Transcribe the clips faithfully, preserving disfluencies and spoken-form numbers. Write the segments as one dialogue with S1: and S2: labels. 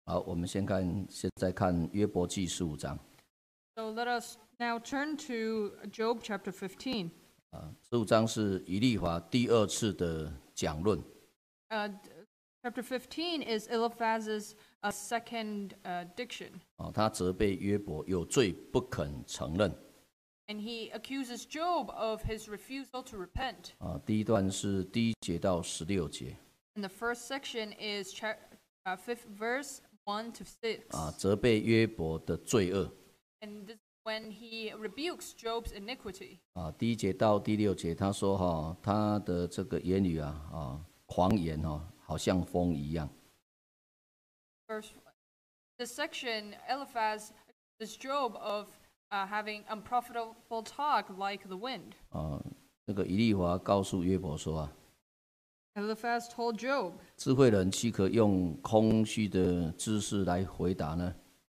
S1: 好，我们先看，现在看约伯记十五章。
S2: So let us now turn to Job chapter fifteen.
S1: 啊，十五章是以利华第二次的讲论。
S2: Uh, chapter fifteen is Eliphaz's uh, second uh, diction,
S1: 啊，他责备约伯有罪不肯承认。
S2: and he accuses Job of his refusal to repent.
S1: 啊，第一段是第一节到十六节。
S2: And the first section is cha- uh, fifth verse one to six.
S1: 啊，责备约伯的罪恶。
S2: And this is when he rebukes Job's iniquity.
S1: 啊，第一节到第六节，他说哈、哦，他的这个言语啊啊，狂言哈、哦，好像风一样。
S2: Verse this section, Eliphaz accuses Job of uh, having unprofitable talk like the wind.
S1: 啊，那个以利华告诉约伯说啊，
S2: Eliphaz told Job,
S1: 智慧人岂可用空虚的知识来回答呢？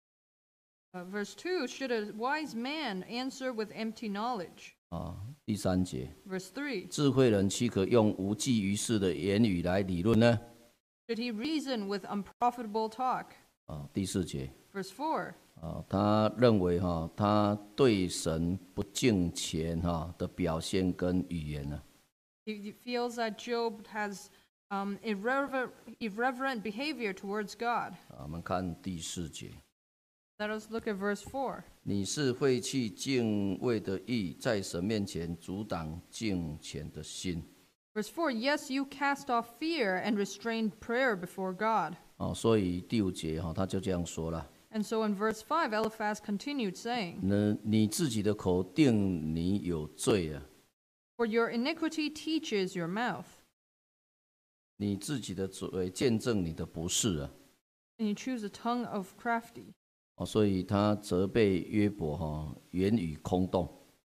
S2: uh, verse two, should a wise man answer with empty knowledge?
S1: 啊，第三节，
S2: Verse three,
S1: 智慧人岂可用无济于事的言语来理论呢？
S2: should he reason with unprofitable talk?
S1: 啊，第四节，
S2: Verse four,
S1: 啊，他认为哈、他对神不敬虔哈、的表现跟语言呢、
S2: he feels that Job has um, irrever- irreverent behavior towards God.
S1: 啊，我们看第四节，
S2: Let us look at verse four.
S1: 你是废弃敬畏的义，在神面前阻挡敬虔的心。
S2: Verse four, yes, you cast off fear and restrained prayer before God.
S1: 哦，所以第五节哈、他就这样说了：
S2: And so in verse five, Eliphaz continued saying,
S1: 那你自己的口定你有罪啊，
S2: For your iniquity teaches your mouth,
S1: 你自己的嘴见证你的不是啊。
S2: and you choose a tongue of crafty.
S1: 哦，所以他责备约伯哈、言语空洞，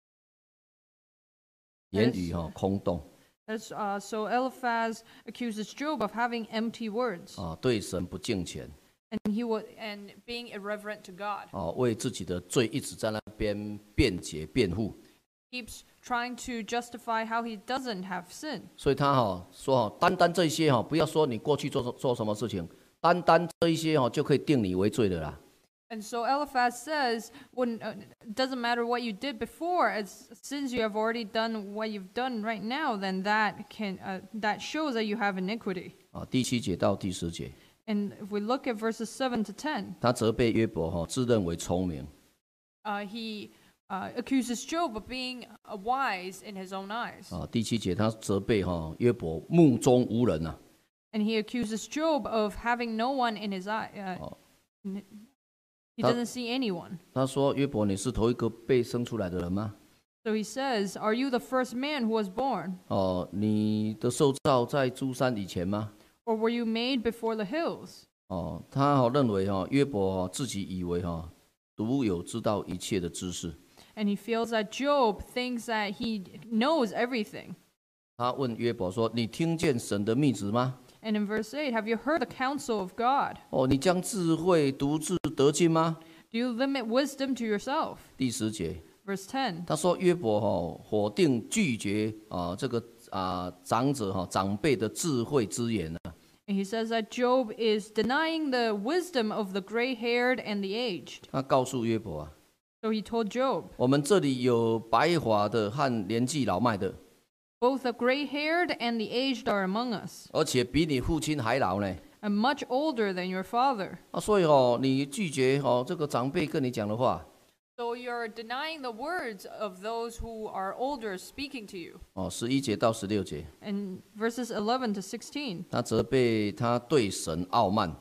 S1: 言语哈、空洞
S2: That's, uh, so Eliphaz accuses Job of having empty words,
S1: 啊，对神不敬虔
S2: and he was and being irreverent to God.
S1: 啊，为自己的罪一直在那边辩解辩护，
S2: Keeps trying to justify how he doesn't have sin.
S1: 所以他哈、说哈，单单这些哈，不要说你过去做做什么事情，单单这一些哈就可以定你为罪的啦。
S2: And so Eliphaz says, when, uh, it doesn't matter what you did before, as since you have already done what you've done right now, then that can uh, that shows that you have iniquity.
S1: 啊，第七节到第十节，
S2: And if we look at verses seven to ten,
S1: 他责备约伯哈，自认为聪明
S2: uh, he uh, accuses Job of being uh, wise in his own eyes.
S1: 啊。第七节他责备哈约伯目中无人啊，
S2: And he accuses Job of having no one in his eye. Uh,
S1: Oh.
S2: n- he
S1: That-
S2: doesn't see anyone.
S1: 他说约伯，你是头一个被生出来的人吗？
S2: So he says, Are you the first man who was born?
S1: 哦，你的受造在诸山以前吗？
S2: Or were you made before the hills?
S1: 哦，他好认为哈约伯自己以为哈独有知道一切的知识。
S2: And he feels that Job thinks that he knows everything.
S1: 他问约伯说：“你听见神的密旨吗？
S2: And in verse eight, have you heard the counsel of God?
S1: 哦，你将智慧独自得尽吗
S2: Do you limit wisdom to yourself?？”
S1: 第十节，
S2: Verse ten,
S1: 他说约伯哈否定拒绝啊这个啊长者哈长辈的智慧之言呢。
S2: and he says that Job is denying the wisdom of the gray-haired and the aged.
S1: 他告诉约伯啊，
S2: So he told Job,
S1: 我们这里有白发的和年纪老迈的，
S2: both the gray-haired and the aged are among us,
S1: 而且比你父亲还老呢。
S2: and much older than your father.
S1: 啊，所以哦，你拒绝哦这个长辈跟你讲的话，
S2: So you're denying the words of those who are older speaking to you.
S1: 哦，十一节到十六节，
S2: And verses eleven to sixteen,
S1: 他责备他对神傲慢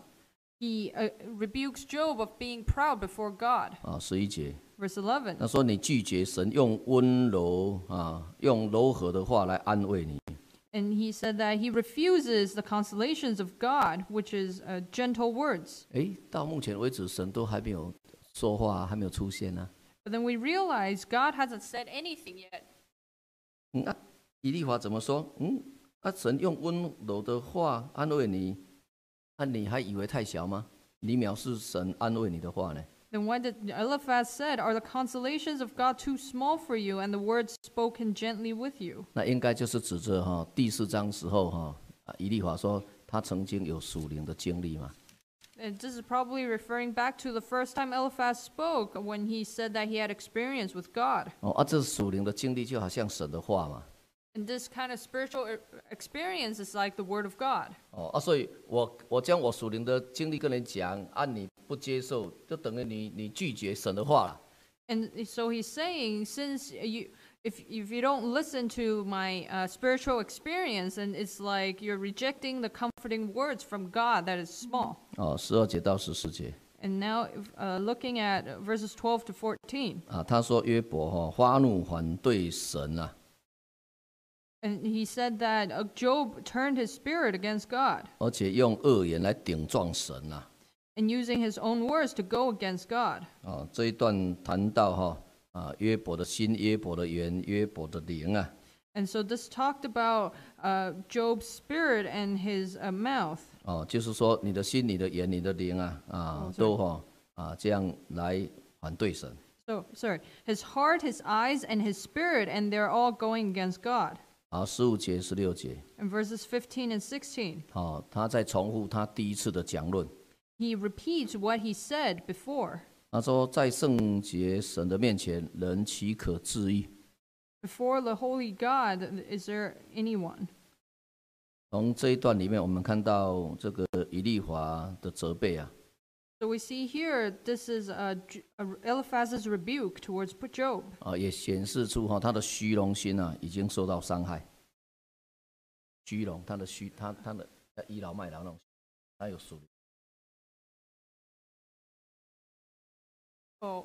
S2: he uh, rebukes Job of being proud before God.
S1: 啊，十一节，
S2: Verse eleven,
S1: 他说你拒绝神用温柔啊，用柔和的话来安慰你
S2: and he said that he refuses the consolations of God, which is uh, gentle words.
S1: 诶，到目前为止神都还没有说话，还没有出现呢、
S2: But then we realize God hasn't said anything yet.
S1: 嗯啊，以利华怎么说？嗯，啊，神用温柔的话安慰你，啊，你还以为太小吗？你藐视神安慰你的话呢？
S2: Then why did Eliphaz said, Are the consolations of God too small for you, and the words spoken gently with you?
S1: 那应该就是指着哈第四章时候哈啊，以利华说他曾经有属灵的经历嘛。
S2: And this is probably referring back to the first time Eliphaz spoke when he said that he had experience with God.
S1: 哦啊，这属灵的经历就好像神的话嘛。
S2: And this kind of spiritual e- experience is like the Word of God.
S1: 哦啊，所以我我将我属灵的经历跟人讲，啊，你不接受，就等于你你拒绝神的话了。
S2: And so he's saying, since you, if if you don't listen to my uh, spiritual experience, and it's like you're rejecting the comforting words from God that is small.
S1: 哦，十二节到十四节
S2: And now, uh, looking at verses twelve to fourteen,
S1: 啊，他说约伯哈、哦、发怒反对神啊，
S2: and he said that uh, Job turned his spirit against God,
S1: 而且用恶言来顶撞神啊。
S2: and using his own words to go against God.
S1: 哦，这一段谈到哈啊约伯的心、约伯的言、约伯的灵啊。
S2: And so this talked about uh, Job's spirit and his uh, mouth.
S1: 哦，就是说你的心、你的言、你的灵啊啊
S2: 哦
S1: 都哈啊这样来反对神。
S2: So, sorry, his heart, his eyes, and his spirit, and they're all going against God.
S1: 好，十五节、十六节，
S2: In verses fifteen and sixteen,
S1: 好，他在重复他第一次的讲论。
S2: he repeats what he said before.
S1: 他说，在圣洁神的面前，人岂可自义？
S2: Before the holy God, is there anyone?
S1: 从这一段里面，我们看到这个以利华的责备啊，
S2: So we see here, this is uh, J- uh, Eliphaz's rebuke towards Job.
S1: 啊，也显示出哈他的虚荣心啊已经受到伤害。虚荣，他的虚，他他的倚老卖老那种，他有属灵。
S2: Oh.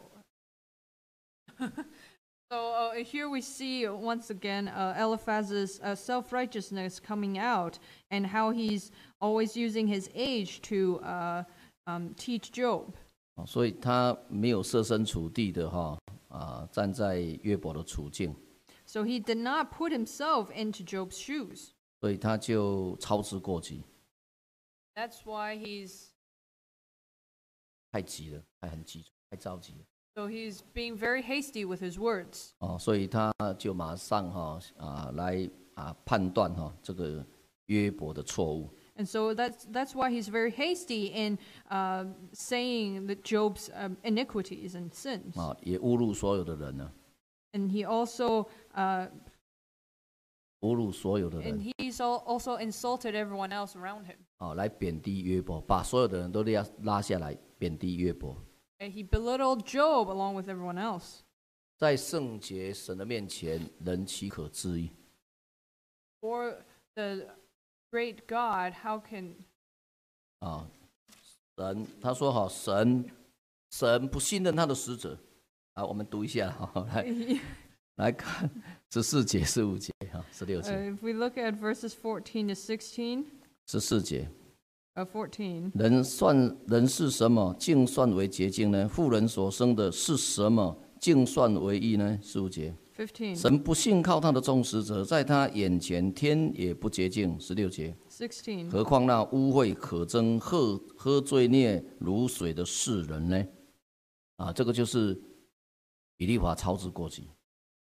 S2: So uh, here we see once again uh, Eliphaz's uh, self-righteousness coming out, and how he's always using his age to uh, um, teach Job.
S1: 哦所以他没有设身处地的哈啊站在约伯的处境，
S2: So he did not put himself into Job's shoes.
S1: 所以他就操之过急，
S2: That's why he's
S1: 太急了，太很急，太着急了。
S2: so he's being very hasty with his words.
S1: 哦，所以他就马上哈啊来啊判断哈这个约伯的错误。
S2: And so that's that's why he's very hasty in uh, saying that Job's um, iniquities and sins.
S1: 啊，也侮辱所有的人呢，
S2: And he also uh,
S1: 侮辱所有的
S2: and
S1: 人，
S2: he's al- also insulted everyone else around him.
S1: 啊，来贬低约伯，把所有的人都拉拉下来贬低约伯。
S2: And he belittled Job along with everyone else.
S1: 在圣洁神的面前，人岂可自义？
S2: For the great God, how can
S1: 啊，神他说哈，神神不信任他的使者。啊，我们读一下哈，来
S2: uh,
S1: 来看十四节、十五节哈，十六节、
S2: if we look at verses fourteen to sixteen,
S1: 十四节。
S2: uh, fourteen.
S1: 人算人是什么，竟算为洁净呢？妇人所生的是什么，竟算为义呢？十五节，
S2: fifteen.
S1: 神不信靠他的众使者，在他眼前天也不洁净。十六节，
S2: sixteen.
S1: 何况那污秽可憎、喝喝罪孽如水的世人呢？啊，这个就是以利华操之过急。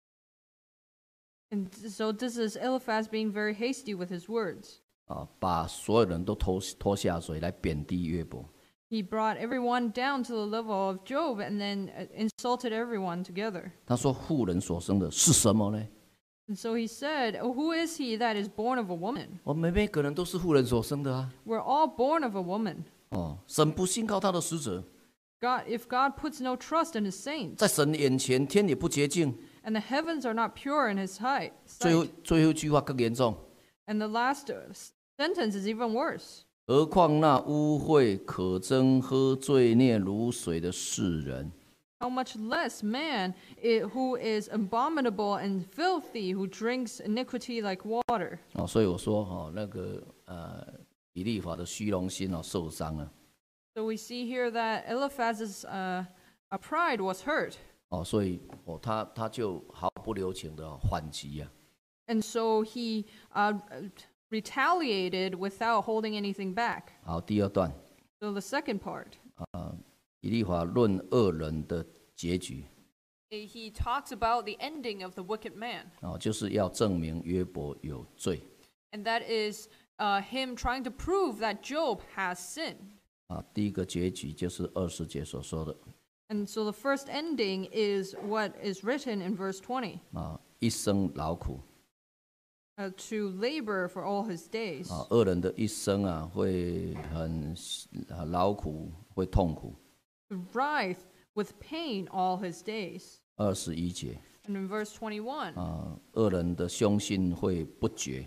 S2: And so this is Eliphaz being very hasty with his words.
S1: 啊，把所有人都拖拖下水来贬低约伯。
S2: He brought everyone down to the level of Job and then uh, insulted everyone together.
S1: 他说：“妇人所生的是什么呢？
S2: And so he said, "Oh, who is he that is born of a woman?
S1: 我们每个人都是妇人所生的啊。
S2: We're all born of a woman.
S1: 哦，神不信靠他的使者，
S2: God, if God puts no trust in his saints,
S1: 在神眼前天也不洁净。
S2: and the heavens are not pure in his height,
S1: 最后
S2: sight,
S1: 最后一句话更严重，
S2: and the last uh, s- sentence is even worse.
S1: 何况那污秽可憎、喝罪孽如水的世人。”
S2: How much less man i- who is abominable and filthy, who drinks iniquity like water.
S1: 哦，所以我说哦，那个呃，以利法的虚荣心哦受伤了。
S2: So we see here that Eliphaz's uh, uh, pride was hurt.
S1: 哦，所以哦，他他就毫不留情的反击啊。
S2: And so he uh, retaliated without holding anything back.
S1: 好，第二段，
S2: So the second part,
S1: 以利法论恶人的结局，
S2: he talks about the ending of the wicked man.
S1: 哦，就是要证明约伯有罪。
S2: And that is uh, him trying to prove that Job has sinned.
S1: 啊，第一个结局就是二十节所说的
S2: And so the first ending is what is written in verse twenty.
S1: 啊，一生劳苦
S2: Uh, to labor for all his days.
S1: 啊，恶人的一生啊会很啊劳苦，会痛苦。
S2: To writhe with pain all his days.
S1: 二十一节
S2: And in verse twenty-one,
S1: 啊，恶人的凶信会不绝，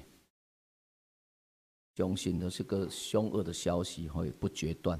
S1: 凶信的这个凶恶的消息会不决断。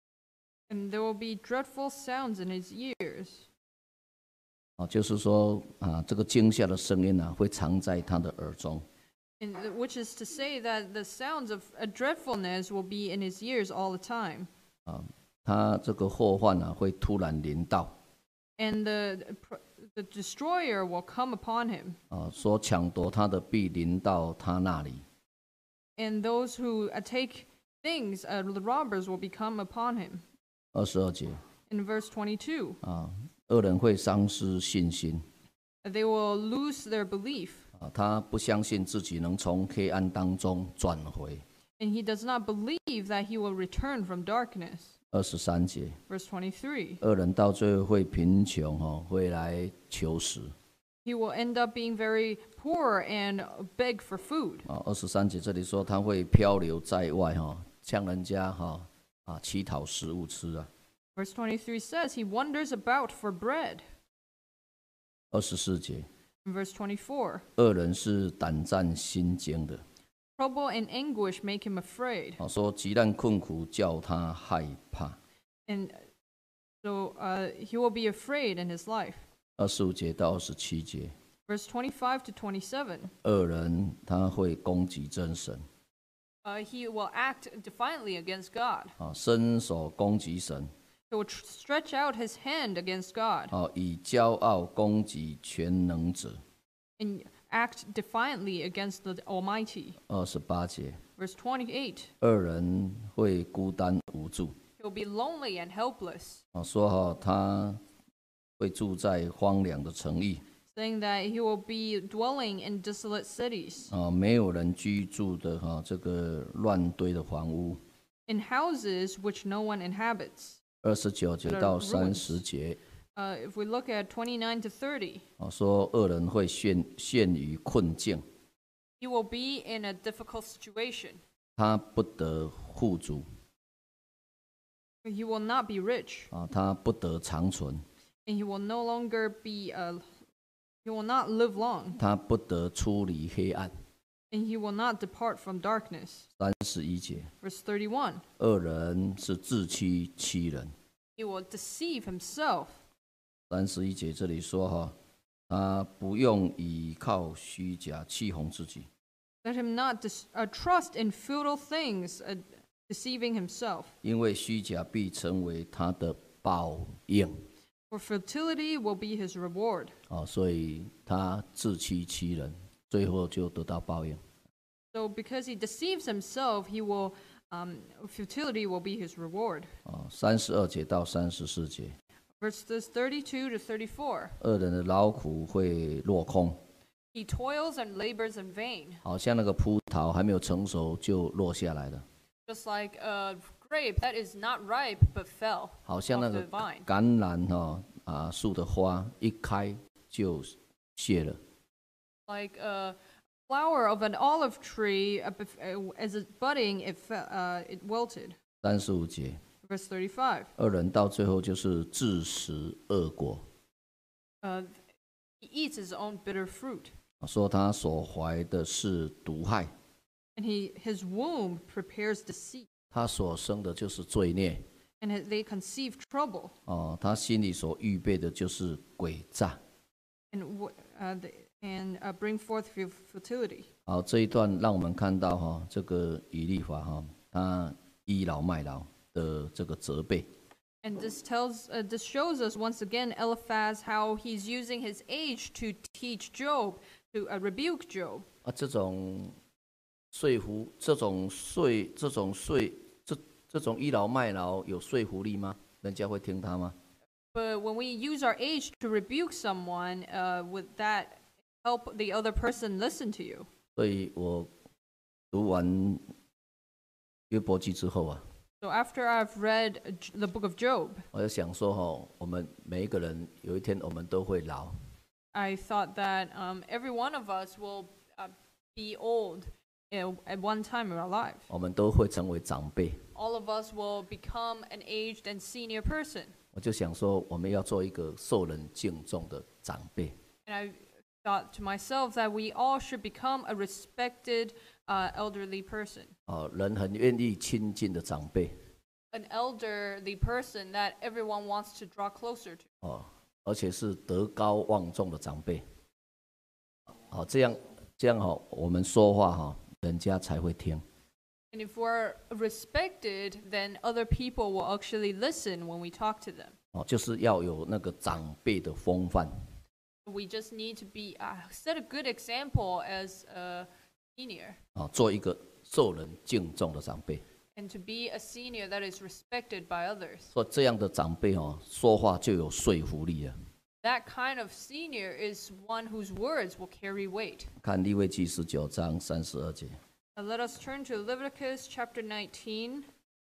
S2: and there will be dreadful sounds in his ears.
S1: 啊，就是说啊，这个惊吓的声音啊，会藏在他的耳中。
S2: And th- which is to say that the sounds of a dreadfulness will be in his ears all the time.
S1: 啊，他这个祸患啊，会突然临到。
S2: And the, the destroyer will come upon him.
S1: 啊，所抢夺他的必临到他那里。
S2: And those who uh, take things, uh, the robbers will become upon him.
S1: 二十二节
S2: In verse twenty-two,
S1: 啊，恶人会丧失信心
S2: they will lose their belief.
S1: 啊，他不相信自己能从黑暗当中转回。
S2: And he does not believe that he will return from darkness.
S1: 二十三节，
S2: Verse twenty-three,
S1: 恶人到最后会贫穷哦，会来求食
S2: he will end up being very poor and beg for food.
S1: 啊。二十三节这里说他会漂流在外哈，向人家哈啊乞讨食物吃啊。
S2: Verse twenty-three says he wanders about for bread.
S1: 二十四节，
S2: In verse twenty-four,
S1: 恶人是胆战心惊的
S2: trouble and anguish make him afraid.
S1: 啊，说极难困苦叫他害怕。
S2: And so uh, he will be afraid in his life.
S1: 二十五节到二十七节，
S2: Verse twenty-five to twenty-seven,
S1: 恶人他会攻击真神
S2: uh, he will act defiantly against God.
S1: 啊，伸手攻击神
S2: He will tr- stretch out his hand against God
S1: 啊，以骄傲攻击全能者。
S2: and act defiantly against the Almighty.
S1: 二十八节，
S2: Verse twenty-eight,
S1: 恶人会孤单无助
S2: he will be lonely and helpless,
S1: 啊，说哈他会住在荒凉的城邑
S2: saying that he will be dwelling in desolate cities,
S1: 啊，没有人居住的哈这个乱堆的房屋。
S2: in houses which no one inhabits.
S1: 二十九节
S2: That are
S1: 到三十节
S2: Uh, if we look at twenty-nine to thirty,
S1: 啊，说恶人会陷陷于困境，
S2: he will be in a difficult situation.
S1: 他不得富足
S2: He will not be rich,
S1: 啊，他不得长存，
S2: and he will no longer be, uh, he will not live long,
S1: 他不得出离黑暗。
S2: and he will not depart from darkness.
S1: 三十一节，
S2: Verse thirty-one,
S1: 恶人是自欺欺人。
S2: he will deceive himself.
S1: 三十一节这里说哈，他不用倚靠虚假欺哄自己，
S2: Let him not dis- uh, trust in futile things, uh, deceiving himself.
S1: 因为虚假必成为他的报应
S2: For fertility will be his reward.
S1: 啊，所以他自欺欺人，最后就得到报应。
S2: So because he deceives himself, he will, um, futility will be his reward.
S1: 啊，三十二节到三十四节，
S2: Verses thirty-two to thirty-four,
S1: 恶人的劳苦会落空，
S2: he toils and labors in vain,
S1: 好像那个葡萄还没有成熟就落下来了，
S2: just like a grape that is not ripe but fell
S1: 好像那
S2: off
S1: 个
S2: the vine,
S1: 橄榄哈啊树的花一开就谢了。
S2: like a flower of an olive tree uh, bef- uh, as it's budding, it fe- uh, it wilted.
S1: 三十五节，
S2: Verse thirty-five,
S1: 恶人到最后就是自食恶果，
S2: uh, he eats his own bitter fruit,
S1: 说他所怀的是毒害，
S2: and he his womb prepares deceit,
S1: 他所生的就是罪孽
S2: and it- they conceive trouble,
S1: 哦，他心里所预备的就是诡诈。
S2: and w- uh, the, and uh, bring forth fu- fertility.
S1: 好，这一段让我们看到哈，这个以利法哈，他倚老卖老的这个责备
S2: And this tells, uh, this shows us once again Eliphaz how he's using his age to teach Job, to uh, rebuke Job.
S1: 啊，这种说服，这种说，这种说，这这种倚老卖老有说服力吗？人家会听他吗？
S2: But when we use our age to rebuke someone, uh, would that help the other person listen to you?
S1: 所以我读完约伯记之后啊，
S2: So after I've read uh, J- the book of Job,
S1: 我就想说哈，我们每一个人有一天我们都会老，
S2: I thought that um, every one of us will uh, be old uh, at one time in our life.
S1: 我们都会成为长辈。
S2: All of us will become an aged and senior person.
S1: 我就想说，我们要做一个受人敬重的长辈。
S2: And I thought to myself that we all should become a respected uh, elderly person.
S1: 哦，人很愿意亲近的长辈。
S2: An elderly person that everyone wants to draw closer to.
S1: 哦，而且是德高望重的长辈。好，这样这样哈，我们说话哈，人家才会听。
S2: And if we're respected, then other people will actually listen when we talk to them.
S1: 哦，就是要有那个长辈的风范。
S2: We just need to be uh, set a good example as a senior,
S1: 哦，做一个受人敬重的长辈。
S2: and to be a senior that is respected by others.
S1: 说这样的长辈哦，说话就有说服力了。
S2: That kind of senior is one whose words will carry weight.
S1: 看利未记十九章三十二节。
S2: Now let us turn to Leviticus chapter nineteen.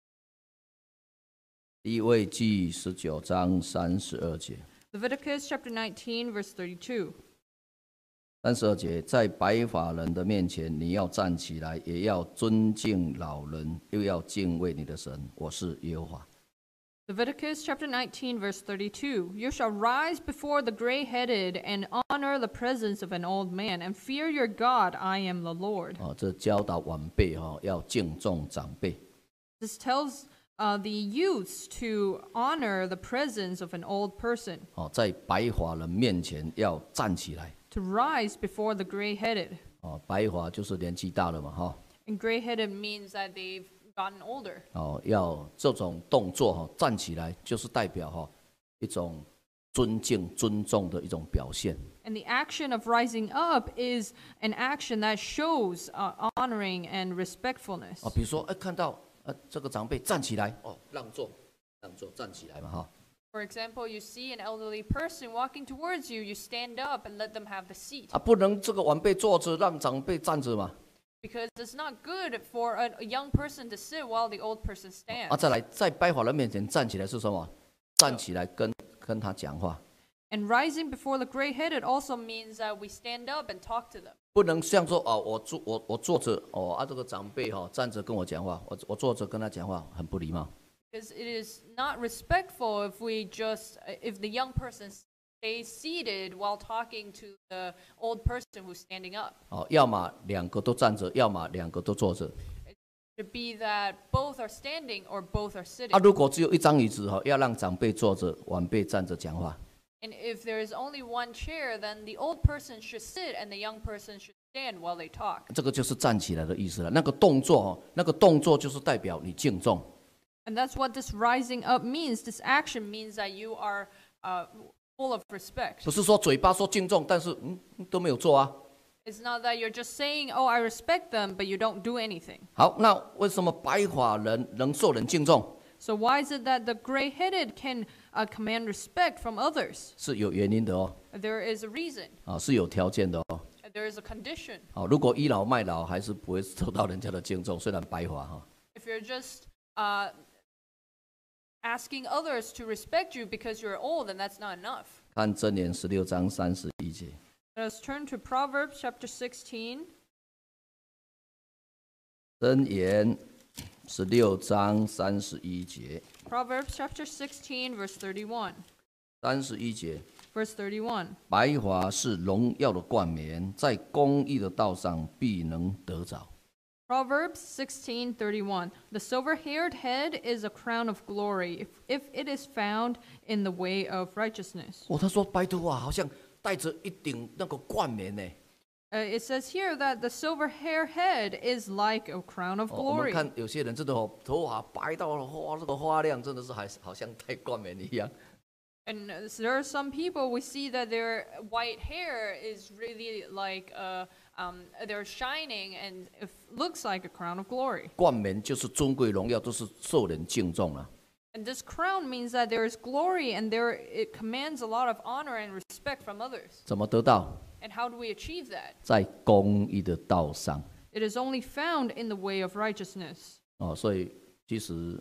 S1: 利未记十九章三十二节。
S2: Leviticus chapter nineteen, verse thirty-two.
S1: 三十二节，在白发人的面前，你要站起来，也要尊敬老人，又要敬畏你的神。我是耶和华。
S2: Leviticus chapter nineteen, verse thirty-two. You shall rise before the gray-headed and honor the presence of an old man, and fear your God. I am the Lord.
S1: 哦，这教导晚辈哦，要敬重长辈。
S2: This tells uh, the youths to honor the presence of an old person,
S1: 哦，在白发人面前要站起来。
S2: to rise before the gray-headed.
S1: 哦，白发就是年纪大了嘛，哈、
S2: And gray-headed means that they've gotten older.
S1: 哦，要这种动作哈、站起来就是代表哈、一种尊敬、尊重的一种表现。
S2: And the action of rising up is an action that shows uh, honoring and respectfulness.
S1: 哦，比如说，哎，看到呃这个长辈站起来，哦，让座，让座，站起来嘛，哈、
S2: For example, you see an elderly person walking towards you, you stand up and let them have the seat.
S1: 啊，不能这个晚辈坐着，让长辈站着嘛。
S2: Because it's not good for a, a young person to sit while the old person
S1: 啊，
S2: stands.
S1: 再来，在白发人面前站起来是什么？站起来跟跟他讲话，
S2: And rising before the gray-headed also means that we stand up and talk to them.
S1: 不能像说哦，我坐我我坐着哦啊，这个长辈哈、站着跟我讲话，我我坐着跟他讲话，很不礼貌。
S2: Because it is not respectful if we just, if the young person stays seated while talking to the old person who's standing up.
S1: 哦，要么两个都站着，要么两个都坐着。
S2: To be that both are standing or both are sitting.
S1: 啊，如果只有一张椅子哈、要让长辈坐着，晚辈站着讲话。
S2: And if there is only one chair, then the old person should sit and the young person should stand while they talk.
S1: 这个就是站起来的意思了。那个动作哦，那个动作就是代表你敬重。
S2: And that's what this rising up means. This action means that you are uh, full of respect.
S1: 不是说嘴巴说敬重，但是嗯都没有做啊。
S2: It's not that you're just saying, oh, I respect them, but you don't do anything.
S1: 好，那为什么白发人能受人敬重？
S2: So why is it that the gray-headed can uh, command respect from others?
S1: 是有原因的哦，
S2: There is a reason.
S1: 啊，是有条件的哦。
S2: There is a condition.
S1: 好，如果倚老卖老，还是不会受到人家的敬重。虽然白发哈，
S2: If you're just uh, asking others to respect you because you're old, then that's not enough.
S1: 看箴言十六章三十一节，
S2: Let us turn to Proverbs chapter sixteen.
S1: 箴言十六章三十一节，
S2: Proverbs chapter sixteen, verse thirty-one.
S1: 三十一节，
S2: Verse thirty-one.
S1: 白发是荣耀的冠冕，在公义的道上必能得着。
S2: Proverbs sixteen thirty-one. The silver-haired head is a crown of glory, if, if it is found in the way of righteousness.
S1: 哦，他说拜托啊，好像戴着一顶那个冠冕呢。
S2: Uh, it says here that the silver-haired head is like a crown of
S1: 哦，我们
S2: glory.
S1: 看有些人真的哦，头发白到了花这个花亮，真的是还好像戴冠冕一样。
S2: And uh, there are some people we see that their white hair is really like uh, um, they're shining and it looks like a crown of glory.
S1: 冠冕就是尊贵荣耀，都是受人敬重啊。
S2: And this crown means that there is glory and there it commands a lot of honor and respect from others.
S1: 怎么得到？
S2: And how do we achieve that?
S1: 在公义的道上
S2: It is only found in the way of righteousness.
S1: 哦，所以其实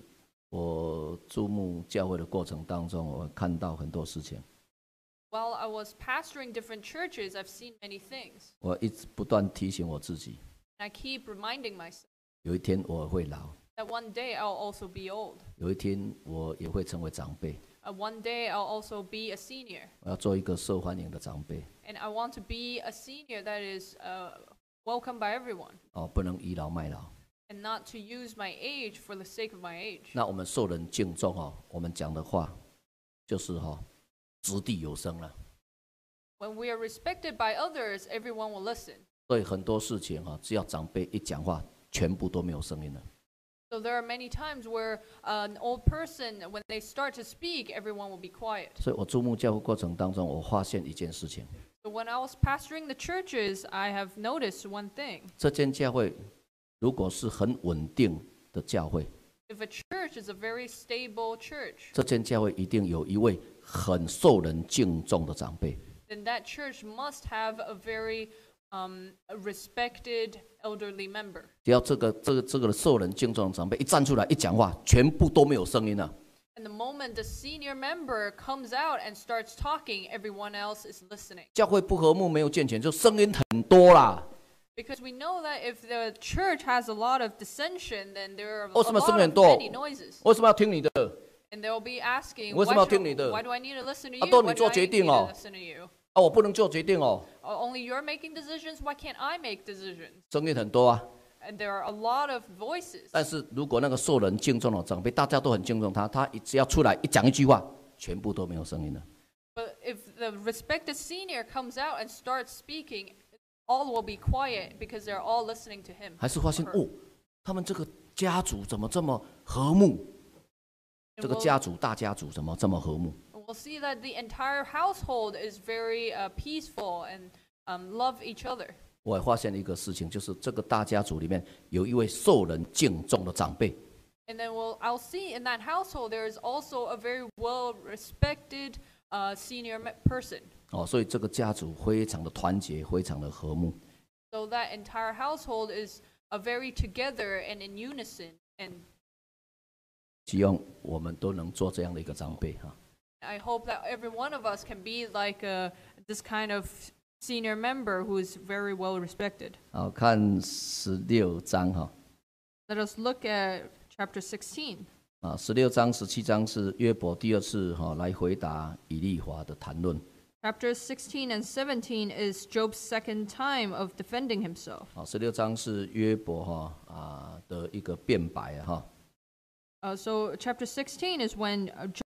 S1: 我注目教会的过程当中，我看到很多事情。
S2: While I was pastoring different churches, I've seen many things.
S1: 我一直不断提醒我自己，
S2: And I keep reminding myself
S1: 有一天我会老，
S2: that one day I'll also be old.
S1: 有一天我也会成为长辈。
S2: Uh, one day I'll also be a senior.
S1: 我要做一个受欢迎的长辈。
S2: And I want to be a senior that is uh, welcomed by everyone.
S1: 哦，不能倚老卖老。
S2: And not to use my age for the sake of my age.
S1: 那我们受人敬重哦，我们讲的话就是哈、哦，掷地有声了。
S2: When we are respected by others, everyone will listen.
S1: 所以很多事情哈、哦，只要长辈一讲话，全部都没有声音了。
S2: So there are many times where uh, an old person, when they start to speak, everyone will be quiet.
S1: 所以我注目教会过程当中，我发现一件事情：
S2: So when I was pastoring the churches, I have noticed one thing.
S1: 这间教会如果是很稳定的教会，
S2: If a church is a very stable church,
S1: 这间教会一定有一位很受人敬重的长辈。
S2: then that church must have a very um, a respected elderly member.
S1: 只要这个这个这个受人敬重的长辈一站出来一讲话，全部都没有声音了。
S2: And the moment the senior member comes out and starts talking, everyone else is listening.
S1: 教会不和睦，没有健全，就声音很多啦。
S2: Because we know that if the church has a lot of dissension, then there are a
S1: 为什么
S2: lot
S1: 声音很
S2: of
S1: 多？
S2: many noises.
S1: 为什么要听你的？
S2: And they'll be asking,
S1: 为什
S2: why,
S1: 么要
S2: should-
S1: 听你的？
S2: why do I need to listen to
S1: 啊，
S2: you?
S1: 都你
S2: Why do
S1: 做
S2: I
S1: 决
S2: need
S1: 定
S2: to
S1: 哦。
S2: listen to you?
S1: 啊，我不能做决定哦，
S2: Oh, only you're making decisions? Why can't I make decisions?
S1: 声音很多啊。
S2: And there are a lot of voices.
S1: 但是如果那个受人敬重的长辈，大家都很敬重他，他只要出来一讲一句话，全部都没有声音了。
S2: But if the respected senior comes out and starts speaking, all will be quiet because they're all listening to him.
S1: 还是发现
S2: or her.
S1: 哦，他们这个家族怎么这么和睦？
S2: And
S1: 这个
S2: we'll-
S1: 家族大家族怎么这么和睦？
S2: We'll see that the entire household is very uh, peaceful and um, love each other.
S1: 我也发现一个事情，就是这个大家族里面有一位受人敬重的长辈。
S2: And then we'll, I'll see in that household there is also a very well-respected uh, senior me- person.
S1: 哦，所以这个家族非常的团结，非常的和睦。
S2: So that entire household is uh, very together and in unison. And
S1: 希望我们都能做这样的一个长辈哈。
S2: I hope that every one of us can be like uh, this kind of senior member who is very well-respected.
S1: 好，看十六章哈。
S2: Let us look at chapter sixteen.
S1: 啊，十六章、十七章是约伯第二次哈、来回答以利华的谈论。
S2: Chapters sixteen and seventeen is Job's second time of defending himself.
S1: 啊，十六章是约伯哈啊的一个辩白哈。
S2: Uh, so chapter sixteen is when uh,